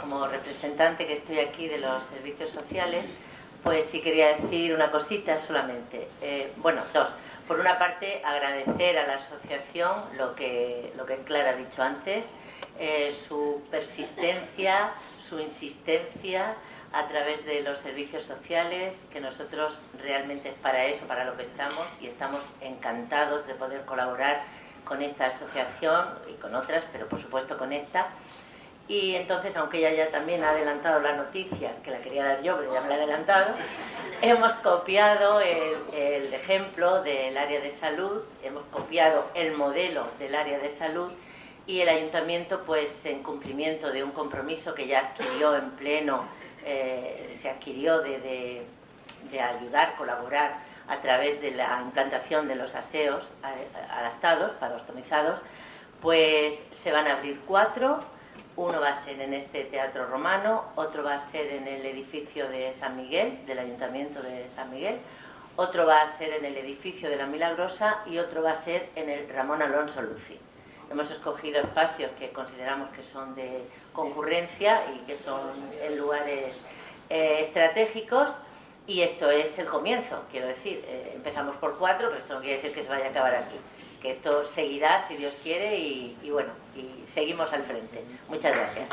como representante que estoy aquí de los servicios sociales, pues sí quería decir una cosita solamente. Bueno, dos. Por una parte, agradecer a la asociación lo que Clara ha dicho antes, su persistencia, su insistencia a través de los servicios sociales, que nosotros realmente es para eso, para lo que estamos, y estamos encantados de poder colaborar con esta asociación y con otras, pero por supuesto con esta. Y entonces, aunque ella ya también ha adelantado la noticia, que la quería dar yo, pero ya me la ha adelantado, hemos copiado el ejemplo del área de salud, hemos copiado el modelo del área de salud, y el ayuntamiento, pues en cumplimiento de un compromiso que ya adquirió en pleno, se adquirió de ayudar, colaborar a través de la implantación de los aseos adaptados para ostonizados, pues se van a abrir 4. Uno va a ser en este Teatro Romano, otro va a ser en el edificio de San Miguel, del Ayuntamiento de San Miguel, otro va a ser en el edificio de La Milagrosa y otro va a ser en el Ramón Alonso Luci. Hemos escogido espacios que consideramos que son de concurrencia y que son en lugares estratégicos, y esto es el comienzo, quiero decir. Empezamos por 4, pero esto no quiere decir que se vaya a acabar aquí, que esto seguirá si Dios quiere y bueno, y seguimos al frente. Muchas gracias.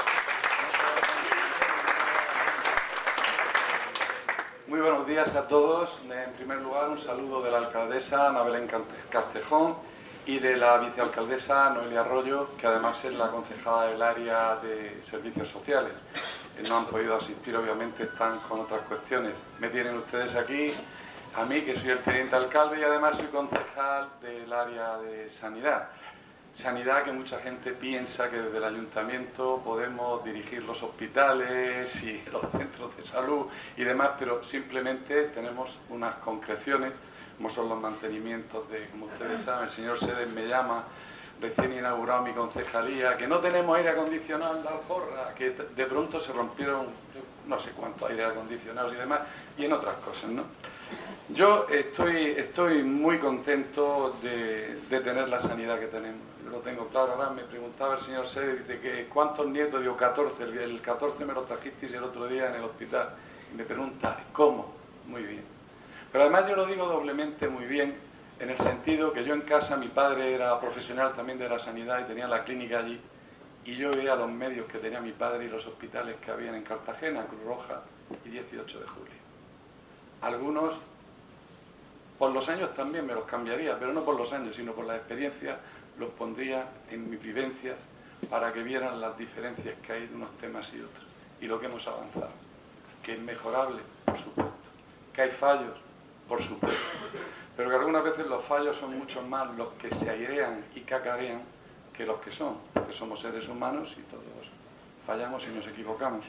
Muy buenos días a todos. En primer lugar, un saludo de la alcaldesa Ana Belén Castejón y de la vicealcaldesa Noelia Arroyo, que además es la concejala del área de servicios sociales. No han podido asistir, obviamente están con otras cuestiones. Me tienen ustedes aquí a mí, que soy el teniente alcalde y además soy concejal del área de sanidad. Sanidad que mucha gente piensa que desde el ayuntamiento podemos dirigir los hospitales y los centros de salud y demás, pero simplemente tenemos unas concreciones, como son los mantenimientos de, como ustedes saben, el señor Sedes me llama, recién inaugurado mi concejalía, que no tenemos aire acondicionado en la Alforra, que de pronto se rompieron no sé cuántos aire acondicionados y demás, y en otras cosas, ¿no? Yo estoy muy contento de tener la sanidad que tenemos. Yo lo tengo claro. Ahora me preguntaba el señor Sedes, dice que ¿cuántos nietos? Digo, 14. El 14 me lo trajisteis el otro día en el hospital. Y me pregunta, ¿cómo? Muy bien. Pero además yo lo digo doblemente muy bien, en el sentido que yo en casa, mi padre era profesional también de la sanidad y tenía la clínica allí, y yo veía los medios que tenía mi padre y los hospitales que habían en Cartagena, Cruz Roja y 18 de julio. Algunos, por los años también me los cambiaría, pero no por los años, sino por la experiencia, los pondría en mis vivencias para que vieran las diferencias que hay de unos temas y otros, y lo que hemos avanzado, que es mejorable, por supuesto, que hay fallos, por supuesto, pero que algunas veces los fallos son mucho más los que se airean y cacarean que los que son, porque somos seres humanos y todos fallamos y nos equivocamos.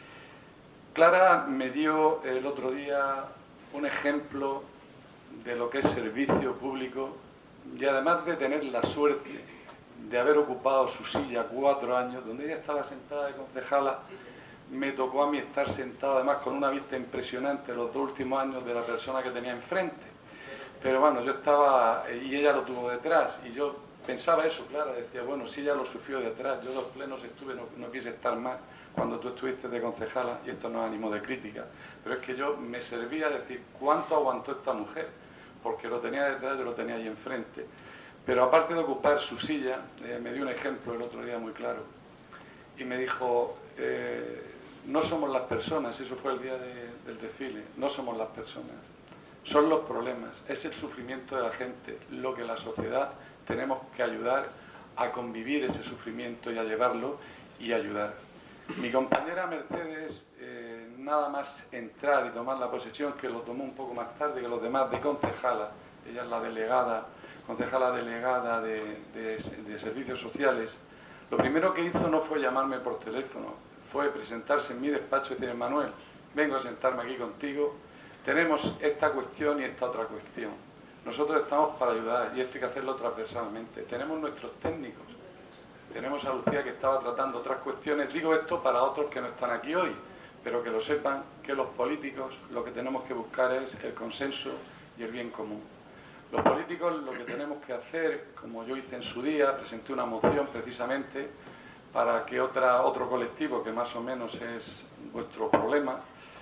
Clara me dio el otro día un ejemplo de lo que es servicio público, y además de tener la suerte de haber ocupado su silla 4 años, donde ella estaba sentada de concejala, me tocó a mí estar sentado además con una vista impresionante los 2 últimos años de la persona que tenía enfrente. Pero bueno, yo estaba, y ella lo tuvo detrás, y yo pensaba eso, Clara, decía, bueno, si ella lo sufrió detrás, yo 2 plenos estuve, no quise estar más cuando tú estuviste de concejala, y esto no es ánimo de crítica, pero es que yo me servía a decir cuánto aguantó esta mujer, porque lo tenía detrás, yo lo tenía ahí enfrente. Pero aparte de ocupar su silla, me dio un ejemplo el otro día muy claro, y me dijo, no somos las personas, eso fue el día del desfile, no somos las personas, son los problemas, es el sufrimiento de la gente, lo que la sociedad tenemos que ayudar a convivir ese sufrimiento y a llevarlo y ayudar. Mi compañera Mercedes, nada más entrar y tomar la posesión, que lo tomó un poco más tarde que los demás, de concejala, ella es la delegada, concejala delegada de servicios sociales, lo primero que hizo no fue llamarme por teléfono, fue presentarse en mi despacho y decir, Manuel, vengo a sentarme aquí contigo, tenemos esta cuestión y esta otra cuestión. Nosotros estamos para ayudar y esto hay que hacerlo transversalmente. Tenemos nuestros técnicos, tenemos a Lucía que estaba tratando otras cuestiones. Digo esto para otros que no están aquí hoy, pero que lo sepan que los políticos lo que tenemos que buscar es el consenso y el bien común. Los políticos lo que tenemos que hacer, como yo hice en su día, presenté una moción precisamente para que otro colectivo, que más o menos es vuestro problema,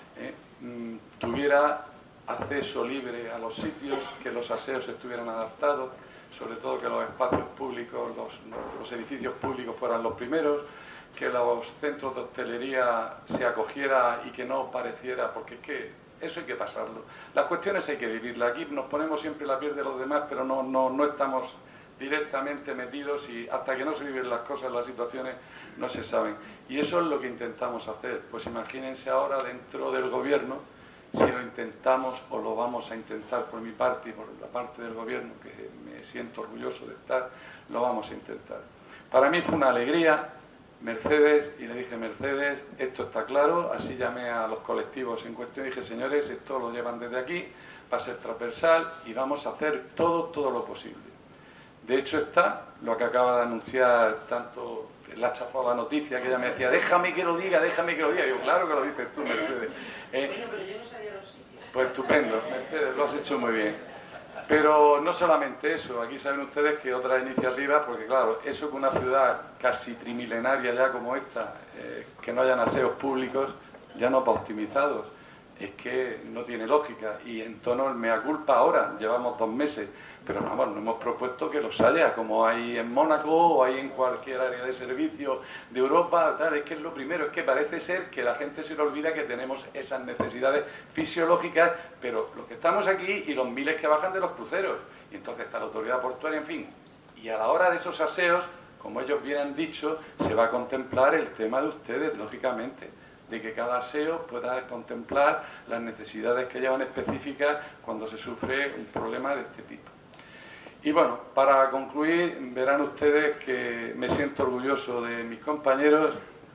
tuviera acceso libre a los sitios, que los aseos estuvieran adaptados, sobre todo que los espacios públicos, los edificios públicos fueran los primeros, que los centros de hostelería se acogiera y que no pareciera, porque es que eso hay que pasarlo. Las cuestiones hay que vivirlas. Aquí nos ponemos siempre la piel de los demás, pero no estamos directamente metidos y hasta que no se viven las cosas, las situaciones no se saben. Y eso es lo que intentamos hacer. Pues imagínense ahora dentro del gobierno, si lo intentamos o lo vamos a intentar por mi parte y por la parte del gobierno, que me siento orgulloso de estar, lo vamos a intentar. Para mí fue una alegría, Mercedes, y le dije, Mercedes, esto está claro, así llamé a los colectivos en cuestión y dije, señores, esto lo llevan desde aquí, va a ser transversal y vamos a hacer todo lo posible. De hecho está lo que acaba de anunciar, tanto la chafó la noticia, que ella me decía, déjame que lo diga, déjame que lo diga. Y yo, claro que lo dices tú, Mercedes. Bueno, pero yo no sabía los sitios. Pues estupendo, Mercedes, lo has hecho muy bien. Pero no solamente eso, aquí saben ustedes que otras iniciativas, porque claro, eso que una ciudad casi trimilenaria ya como esta, que no hayan aseos públicos, ya no para optimizados, es que no tiene lógica. Y en tono el mea culpa ahora, llevamos 2 meses, pero vamos, nos hemos propuesto que los haya, como hay en Mónaco o hay en cualquier área de servicio de Europa, tal. Es que es lo primero, es que parece ser que la gente se le olvida que tenemos esas necesidades fisiológicas, pero los que estamos aquí y los miles que bajan de los cruceros, y entonces está la autoridad portuaria, en fin. Y a la hora de esos aseos, como ellos bien han dicho, se va a contemplar el tema de ustedes, lógicamente, de que cada aseo pueda contemplar las necesidades que llevan específicas cuando se sufre un problema de este tipo. Y bueno, para concluir, verán ustedes que me siento orgulloso de mis compañeros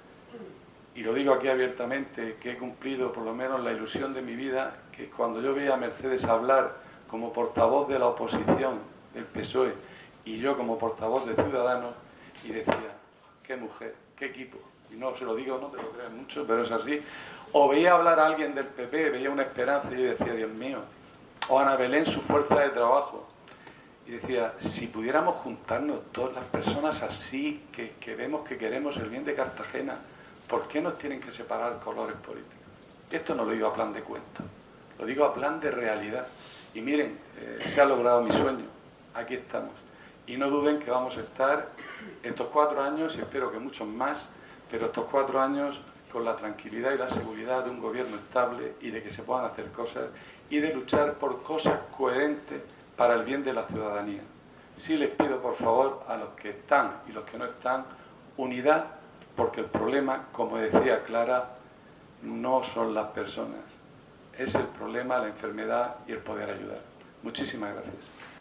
y lo digo aquí abiertamente, que he cumplido por lo menos la ilusión de mi vida, que cuando yo veía a Mercedes hablar como portavoz de la oposición del PSOE y yo como portavoz de Ciudadanos, y decía, qué mujer, qué equipo. Y no se lo digo, no te lo crean mucho, pero es así. O veía hablar a alguien del PP, veía una esperanza y yo decía, Dios mío. O Ana Belén, su fuerza de trabajo. Y decía, si pudiéramos juntarnos todas las personas así, que vemos que queremos el bien de Cartagena, ¿por qué nos tienen que separar colores políticos? Esto no lo digo a plan de cuento, lo digo a plan de realidad. Y miren, se ha logrado mi sueño, aquí estamos. Y no duden que vamos a estar estos 4 años, y espero que muchos más, pero estos 4 años con la tranquilidad y la seguridad de un gobierno estable y de que se puedan hacer cosas y de luchar por cosas coherentes para el bien de la ciudadanía. Sí les pido, por favor, a los que están y los que no están, unidad, porque el problema, como decía Clara, no son las personas. Es el problema, la enfermedad y el poder ayudar. Muchísimas gracias.